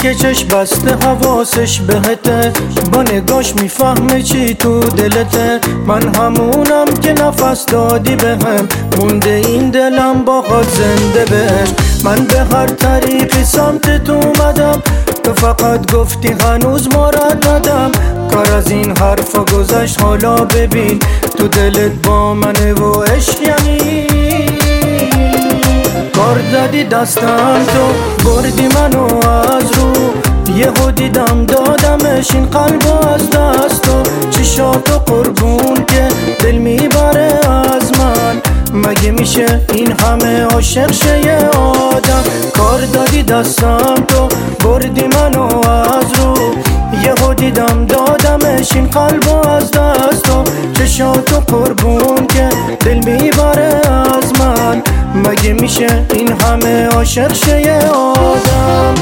که چشم بسته حواسش بهته، با نگاش میفهمه چی تو دلته. من همونم که نفس دادی بهم، مونده این دلم باهات زنده بهش. من به هر طریقی سمتت اومدم، تو فقط گفتی هنوز مراد ندم. کار از این حرفا گذشت، حالا ببین تو دلت با منه و عشق یعنی. کار دادی دستم تو، بردی منو از رو، یهو دیدم دادمش این قلبو از دستو. چشاتو قربون که دل میبره از من، مگه میشه این همه عاشق شه یه آدم. کار دادی دستم تو، بردی منو از رو، یهو دیدم دادمش این قلبو از دستو. چشاتو قربون که دل میبره از من، مگه میشه این همه عاشق شه یه آدم.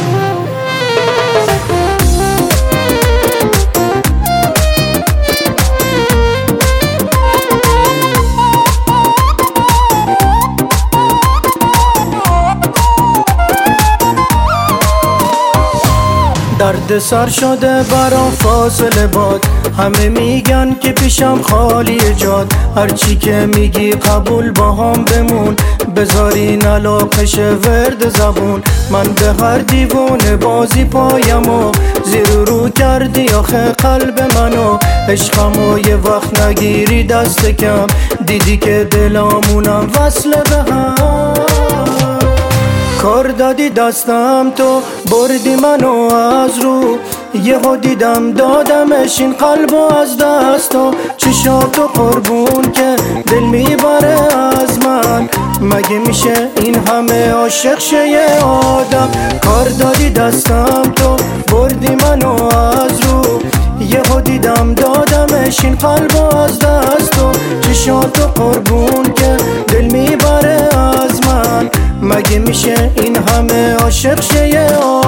درد سر شده برام فاصله باد، همه میگن که پیشم خالی جاد. هرچی که میگی قبول با هم بمون، بذارین علاقش ورد زبون. من به هر دیوونه بازی پایم و زیر رو کردی آخه قلب منو. عشقمو یه وقت نگیری دست کم، دیدی که دلامونم وصل به هم. کار دادی دستم تو، بردی منو از رو، یهو دیدم دادمش این قلبو از دستو. چشاتو قربون که دل میبره از من، مگه میشه این همه عاشق شه یه آدم. کار دادی دستم تو، بردی منو از رو، یهو دیدم دادمش این قلبو از دستو. چشاتو قربون که دل میبره از من، مگه میشه این همه عاشق شه یه آدم.